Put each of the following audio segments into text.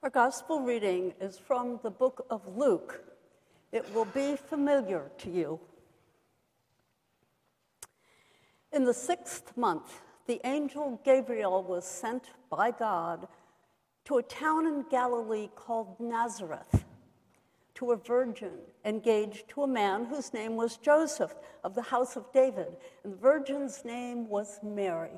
Our gospel reading is from the book of Luke. It will be familiar to you. In the 6th month, the angel Gabriel was sent by God to a town in Galilee called Nazareth, to a virgin engaged to a man whose name was Joseph of the house of David, and the virgin's name was Mary.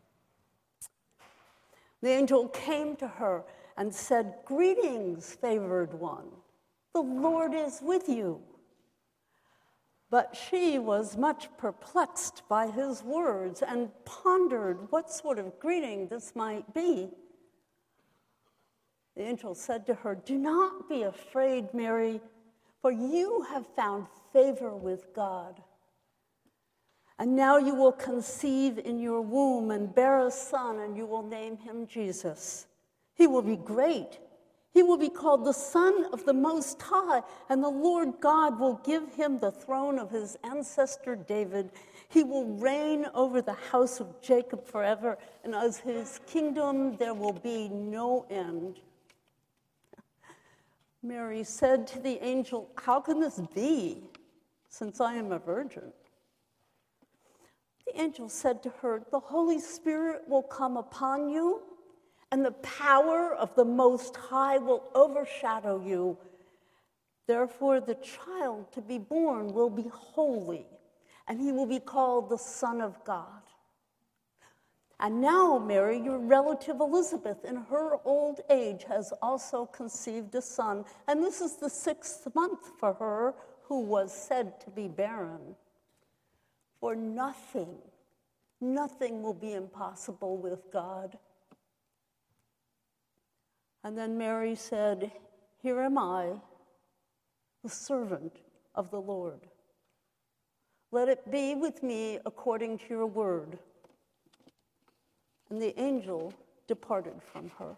The angel came to her and said, "Greetings, favored one, the Lord is with you." But she was much perplexed by his words and pondered what sort of greeting this might be. The angel said to her, "Do not be afraid, Mary, for you have found favor with God. And now you will conceive in your womb and bear a son, and you will name him Jesus. He will be great. He will be called the Son of the Most High, and the Lord God will give him the throne of his ancestor David. He will reign over the house of Jacob forever, and of his kingdom there will be no end." Mary said to the angel, "How can this be, since I am a virgin?" The angel said to her, "The Holy Spirit will come upon you, and the power of the Most High will overshadow you. Therefore, the child to be born will be holy, and he will be called the Son of God. And now, Mary, your relative Elizabeth, in her old age, has also conceived a son, and this is the 6th month for her who was said to be barren. For nothing will be impossible with God." And then Mary said, "Here am I, the servant of the Lord. Let it be with me according to your word." And the angel departed from her.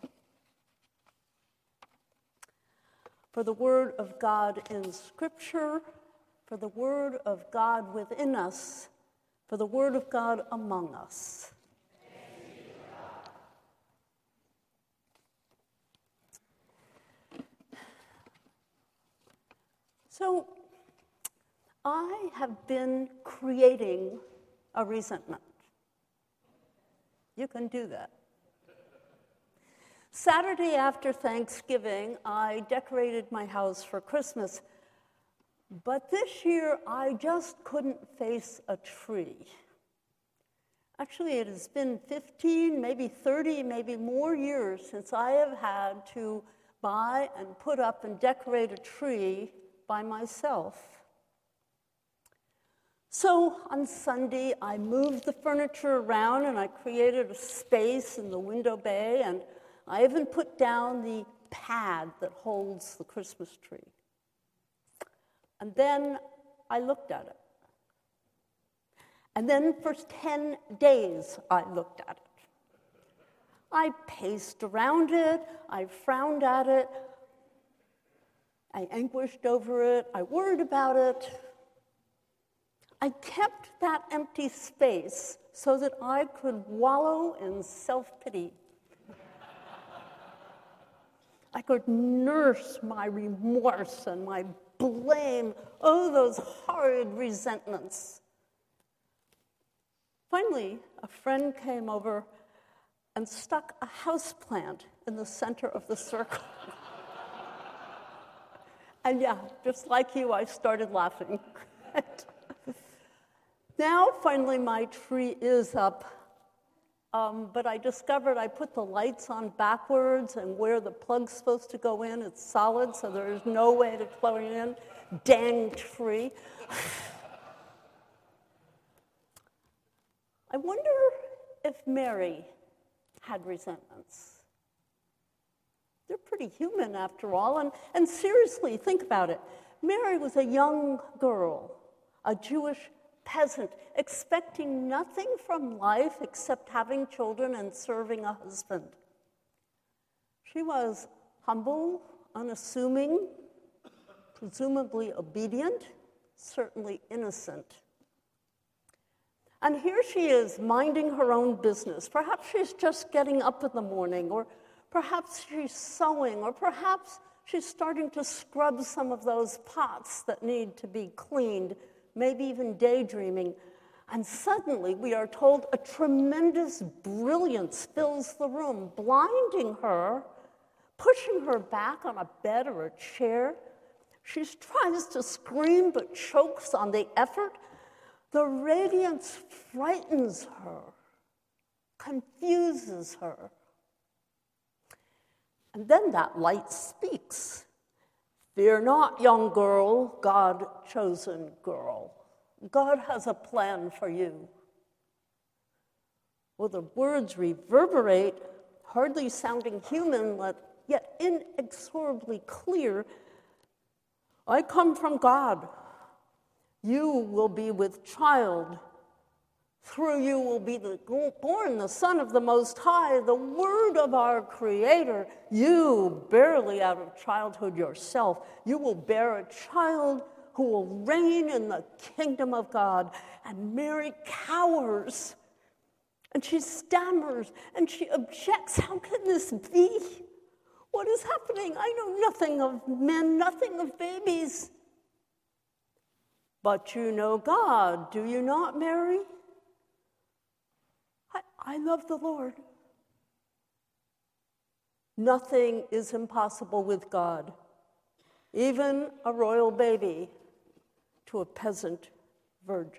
For the word of God in Scripture, for the word of God within us, for the word of God among us. So, I have been creating a resentment. You can do that. Saturday after Thanksgiving, I decorated my house for Christmas. But this year, I just couldn't face a tree. Actually, it has been 15, maybe 30, maybe more years since I have had to buy and put up and decorate a tree by myself. So on Sunday, I moved the furniture around and I created a space in the window bay, and I even put down the pad that holds the Christmas tree. And then I looked at it. And then for 10 days, I looked at it. I paced around it, I frowned at it, I anguished over it, I worried about it. I kept that empty space so that I could wallow in self-pity. I could nurse my remorse and my blame, those horrid resentments. Finally, a friend came over and stuck a houseplant in the center of the circle. And yeah, just like you, I started laughing. Now, finally, my tree is up. But I discovered I put the lights on backwards, and where the plug's supposed to go in, it's solid, so there is no way to plug it in. Dang tree. I wonder if Mary had resentments. They're pretty human, after all, and seriously, think about it. Mary was a young girl, a Jewish peasant, expecting nothing from life except having children and serving a husband. She was humble, unassuming, presumably obedient, certainly innocent. And here she is minding her own business. Perhaps she's just getting up in the morning, or Perhaps she's sewing, or perhaps she's starting to scrub some of those pots that need to be cleaned, maybe even daydreaming. And suddenly we are told a tremendous brilliance fills the room, blinding her, pushing her back on a bed or a chair. She tries to scream but chokes on the effort. The radiance frightens her, confuses her. And then that light speaks. Fear not, young girl, God-chosen girl. God has a plan for you. Well, the words reverberate, hardly sounding human, yet inexorably clear. I come from God. You will be with child. Through you will be born the Son of the Most High, the Word of our Creator. You, barely out of childhood yourself, you will bear a child who will reign in the kingdom of God. And Mary cowers, and she stammers, and she objects. How can this be? What is happening? I know nothing of men, nothing of babies. But you know God, do you not, Mary? I love the Lord. Nothing is impossible with God, even a royal baby to a peasant virgin.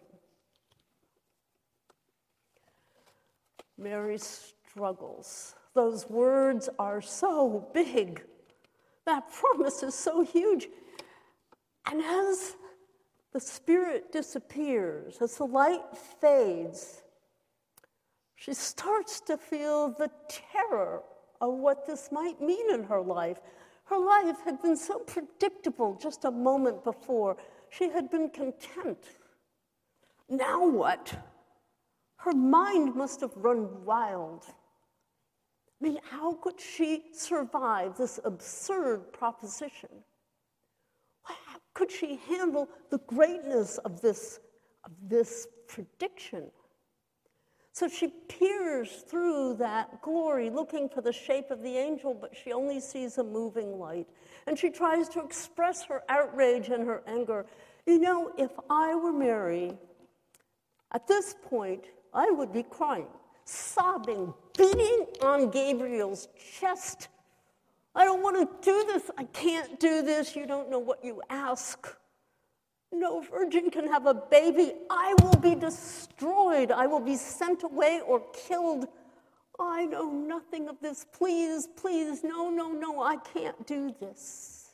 Mary struggles. Those words are so big. That promise is so huge. And as the Spirit disappears, as the light fades, she starts to feel the terror of what this might mean in her life. Her life had been so predictable just a moment before. She had been content. Now what? Her mind must have run wild. I mean, how could she survive this absurd proposition? How could she handle the greatness of this prediction? So she peers through that glory, looking for the shape of the angel, but she only sees a moving light. And she tries to express her outrage and her anger. You know, if I were Mary, at this point, I would be crying, sobbing, beating on Gabriel's chest. I don't want to do this. I can't do this. You don't know what you ask. No virgin can have a baby. I will be destroyed. I will be sent away or killed. I know nothing of this. Please, please, no, I can't do this.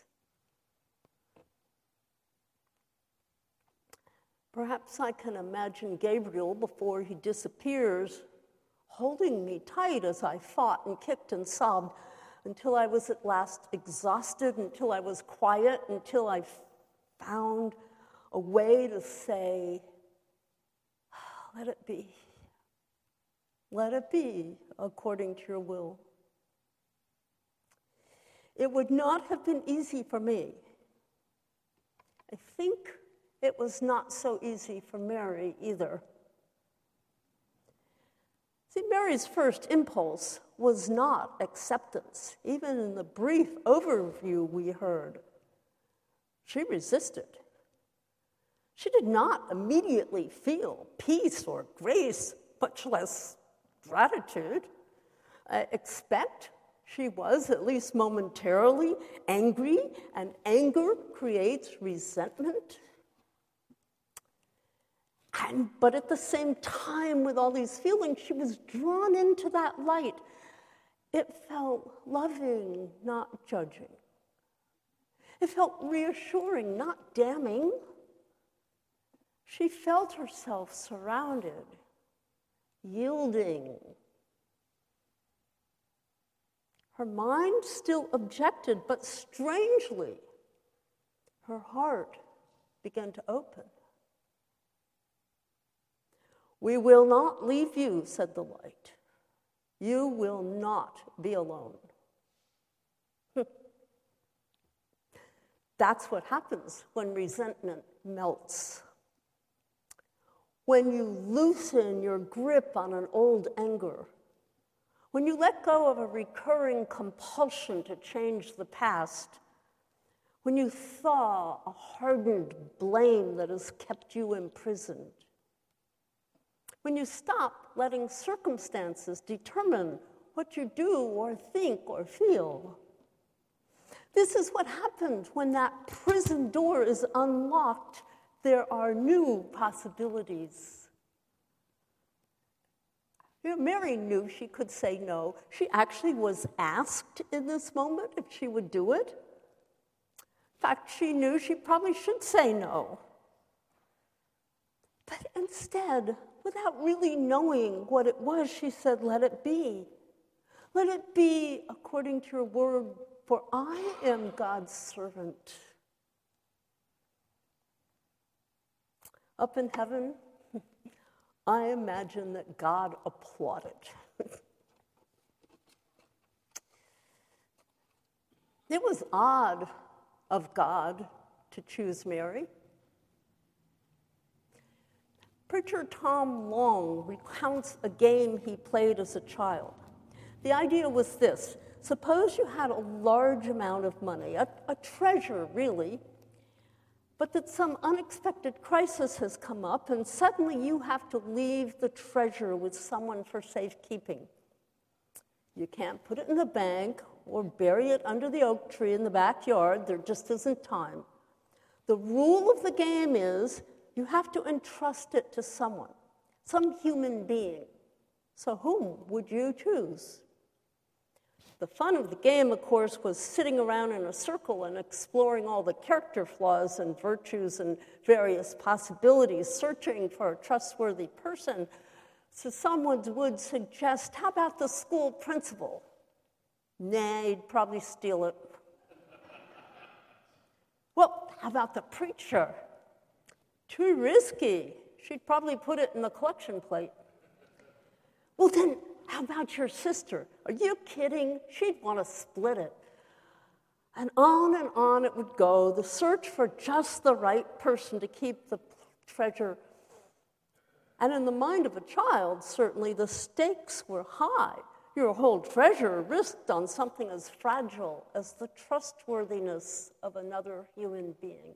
Perhaps I can imagine Gabriel before he disappears, holding me tight as I fought and kicked and sobbed until I was at last exhausted, until I was quiet, until I found a way to say, let it be. Let it be according to your will. It would not have been easy for me. I think it was not so easy for Mary either. See, Mary's first impulse was not acceptance. Even in the brief overview we heard, she resisted. She did not immediately feel peace or grace, much less gratitude. I expect she was, at least momentarily, angry, and anger creates resentment. But at the same time, with all these feelings, she was drawn into that light. It felt loving, not judging. It felt reassuring, not damning. She felt herself surrounded, yielding. Her mind still objected, but strangely, her heart began to open. We will not leave you, said the light. You will not be alone. That's what happens when resentment melts. When you loosen your grip on an old anger, when you let go of a recurring compulsion to change the past, when you thaw a hardened blame that has kept you imprisoned, when you stop letting circumstances determine what you do or think or feel. This is what happens when that prison door is unlocked. There are new possibilities. You know, Mary knew she could say no. She actually was asked in this moment if she would do it. In fact, she knew she probably should say no. But instead, without really knowing what it was, she said, let it be. Let it be according to your word, for I am God's servant. Up in heaven, I imagine that God applauded. It was odd of God to choose Mary. Preacher Tom Long recounts a game he played as a child. The idea was this: suppose you had a large amount of money, a treasure really, but that some unexpected crisis has come up and suddenly you have to leave the treasure with someone for safekeeping. You can't put it in the bank or bury it under the oak tree in the backyard. There just isn't time. The rule of the game is you have to entrust it to someone, some human being. So whom would you choose? The fun of the game, of course, was sitting around in a circle and exploring all the character flaws and virtues and various possibilities, searching for a trustworthy person. So someone would suggest, how about the school principal? Nah, he'd probably steal it. Well, how about the preacher? Too risky. She'd probably put it in the collection plate. Well, then, how about your sister? Are you kidding? She'd want to split it. And on it would go, the search for just the right person to keep the treasure. And in the mind of a child, certainly the stakes were high. Your whole treasure risked on something as fragile as the trustworthiness of another human being.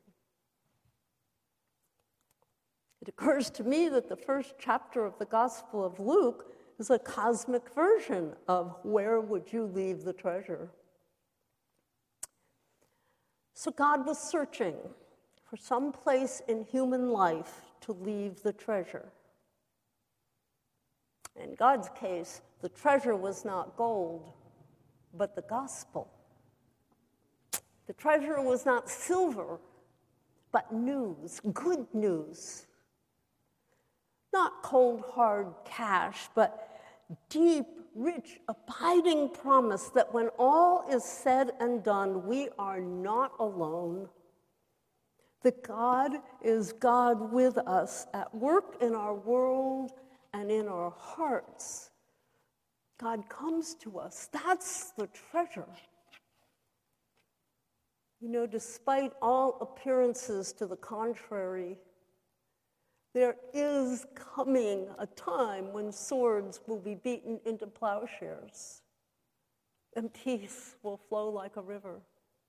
It occurs to me that the first chapter of the Gospel of Luke is a cosmic version of where would you leave the treasure? So God was searching for some place in human life to leave the treasure. In God's case, the treasure was not gold, but the gospel. The treasure was not silver, but news, good news. Not cold, hard cash, but deep, rich, abiding promise that when all is said and done, we are not alone. That God is God with us at work in our world and in our hearts. God comes to us. That's the treasure. You know, despite all appearances to the contrary, there is coming a time when swords will be beaten into plowshares and peace will flow like a river.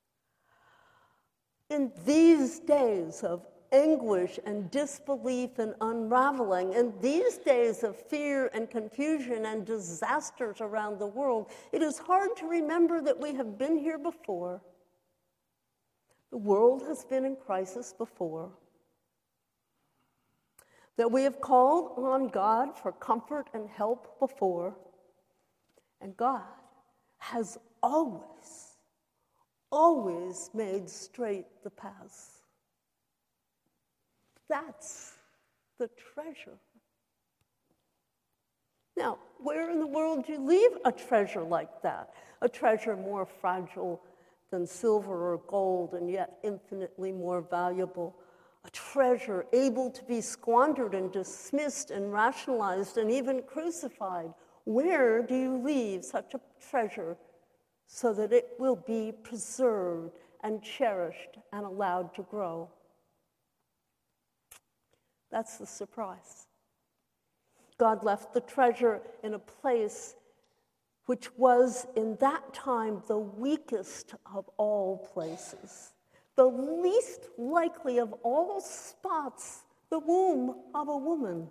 In these days of anguish and disbelief and unraveling, in these days of fear and confusion and disasters around the world, it is hard to remember that we have been here before. The world has been in crisis before. That we have called on God for comfort and help before. And God has always made straight the paths. That's the treasure. Now, where in the world do you leave a treasure like that? A treasure more fragile than silver or gold and yet infinitely more valuable. A treasure able to be squandered and dismissed and rationalized and even crucified. Where do you leave such a treasure so that it will be preserved and cherished and allowed to grow? That's the surprise. God left the treasure in a place which was in that time the weakest of all places, the least likely of all spots, the womb of a woman.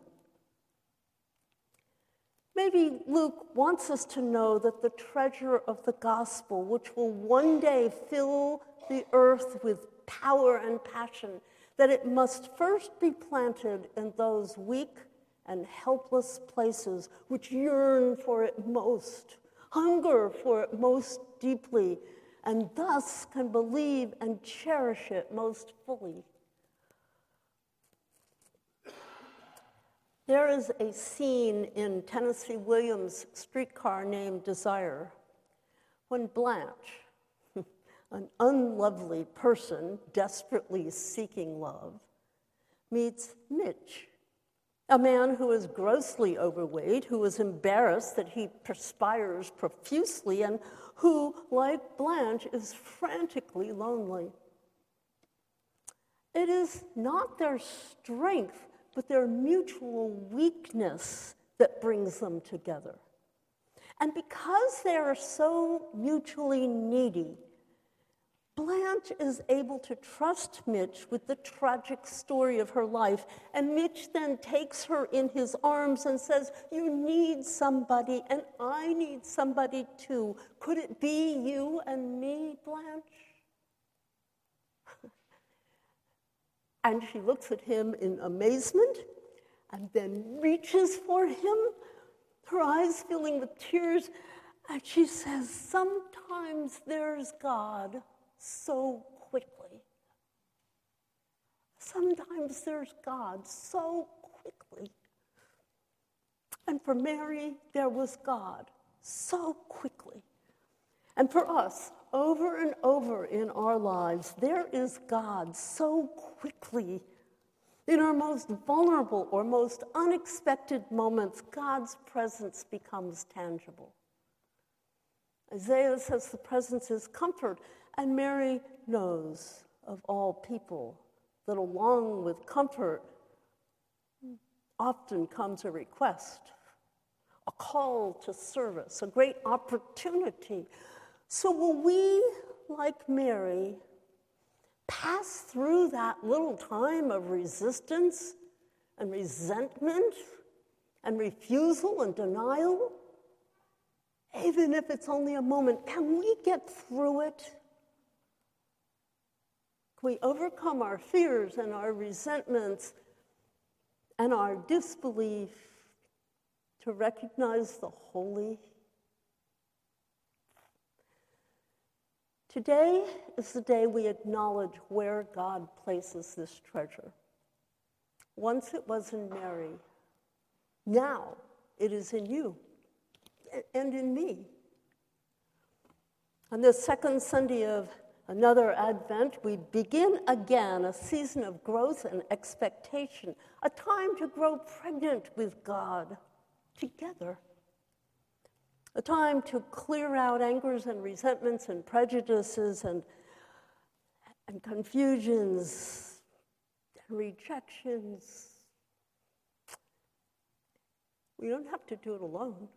Maybe Luke wants us to know that the treasure of the gospel, which will one day fill the earth with power and passion, that it must first be planted in those weak and helpless places which yearn for it most, hunger for it most deeply, and thus can believe and cherish it most fully. There is a scene in Tennessee Williams' Streetcar Named Desire when Blanche, an unlovely person desperately seeking love, meets Mitch, a man who is grossly overweight, who is embarrassed that he perspires profusely, and who, like Blanche, is frantically lonely. It is not their strength, but their mutual weakness that brings them together. And because they are so mutually needy, Blanche is able to trust Mitch with the tragic story of her life, and Mitch then takes her in his arms and says, "You need somebody, and I need somebody too. Could it be you and me, Blanche?" And she looks at him in amazement and then reaches for him, her eyes filling with tears, and she says, "Sometimes there's God so quickly. Sometimes there's God so quickly." And for Mary, there was God so quickly. And for us, over and over in our lives, there is God so quickly. In our most vulnerable or most unexpected moments, God's presence becomes tangible. Isaiah says the presence is comfort, and Mary knows, of all people, that along with comfort often comes a request, a call to service, a great opportunity. So will we, like Mary, pass through that little time of resistance and resentment and refusal and denial? Even if it's only a moment, can we get through it? Can we overcome our fears and our resentments and our disbelief to recognize the holy? Today is the day we acknowledge where God places this treasure. Once it was in Mary. Now it is in you and in me. On the second Sunday of another Advent, we begin again a season of growth and expectation, a time to grow pregnant with God together, a time to clear out angers and resentments and prejudices and confusions and rejections. We don't have to do it alone.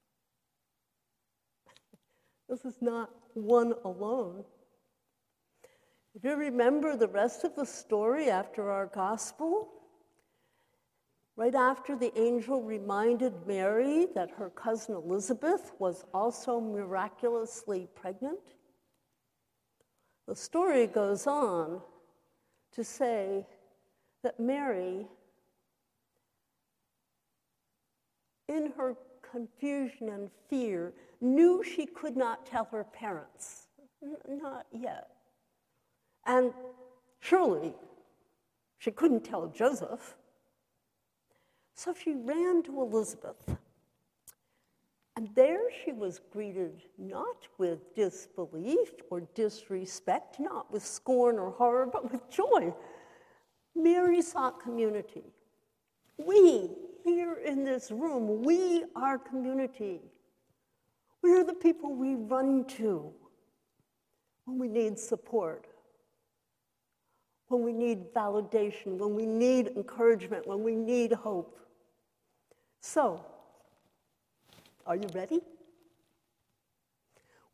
This is not one alone. If you remember the rest of the story after our gospel, right after the angel reminded Mary that her cousin Elizabeth was also miraculously pregnant, the story goes on to say that Mary, in her confusion and fear, knew she could not tell her parents. Not yet. And surely she couldn't tell Joseph. So she ran to Elizabeth. And there she was greeted not with disbelief or disrespect, not with scorn or horror, but with joy. Mary sought community. We, here in this room, we are community. We are the people we run to when we need support, when we need validation, when we need encouragement, when we need hope. So, are you ready?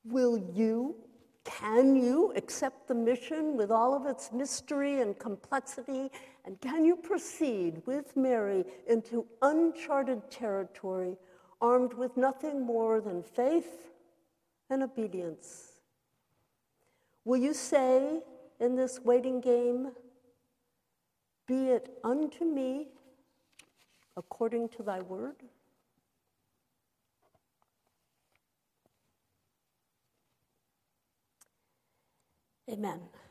Can you accept the mission with all of its mystery and complexity? And can you proceed with Mary into uncharted territory, armed with nothing more than faith and obedience? Will you say in this waiting game, "Be it unto me according to thy word"? Amen.